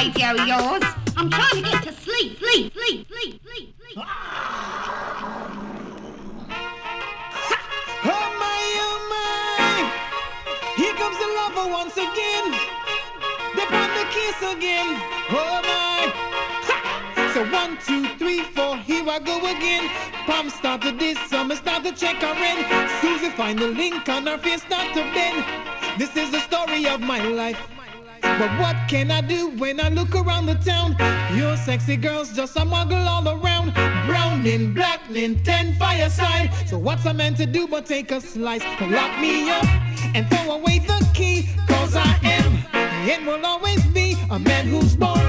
radio yours. I'm trying to get to sleep. Oh my, here comes the lover once again. They want the kiss again. Oh my, so 1, 2, 3, 4, here I go again. Palm started this summer, start to check her in. Susie find the link on her face, start to bend. This is the story of my life. But what can I do when I look around the town? Your sexy girls just a muggle all around. Brown in black, in 10 fireside. So what's I meant to do but take a slice? Lock me up and throw away the key. Cause I am and will always be a man who's born